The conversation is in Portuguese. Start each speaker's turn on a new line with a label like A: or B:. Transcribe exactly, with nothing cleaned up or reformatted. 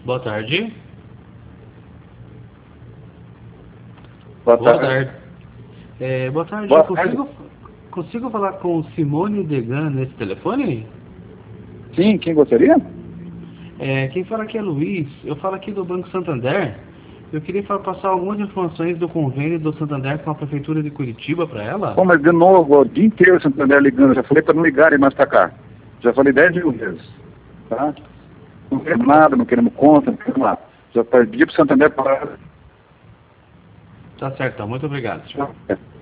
A: Boa tarde.
B: Boa,
A: Boa
B: tarde.
A: tarde. É, boa tarde.
B: Boa
A: Eu consigo, consigo falar com Simone Degan nesse telefone?
B: Sim, quem gostaria?
A: É, quem fala aqui é Luiz. Eu falo aqui do Banco Santander. Eu queria fa- passar algumas informações do convênio do Santander com a Prefeitura de Curitiba para ela.
B: Bom, mas de novo, o dia inteiro o Santander ligando. Já falei para não ligarem mais para cá. Já falei dez mil vezes. Tá? Não queremos nada, não queremos conta, não queremos nada. Já pedi para o Santander parar.
A: Tá certo, então. Muito obrigado, senhor.
B: Tá?